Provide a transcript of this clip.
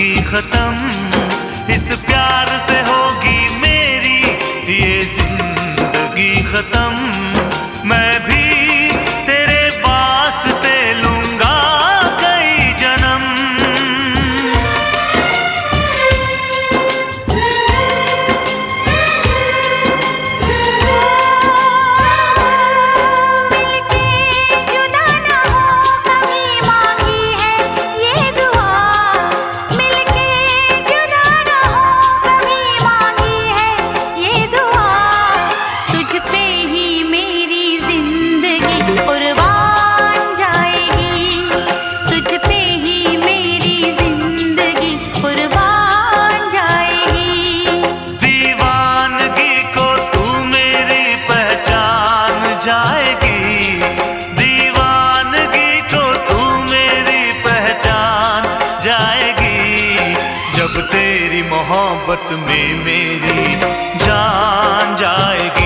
जिंदगी खत्म, इस प्यार से होगी मेरी ये जिंदगी खत्म। मैं भी तेरे वास्ते लूंगा कई जन्म। जब तेरी मोहब्बत में मेरी जान जाएगी।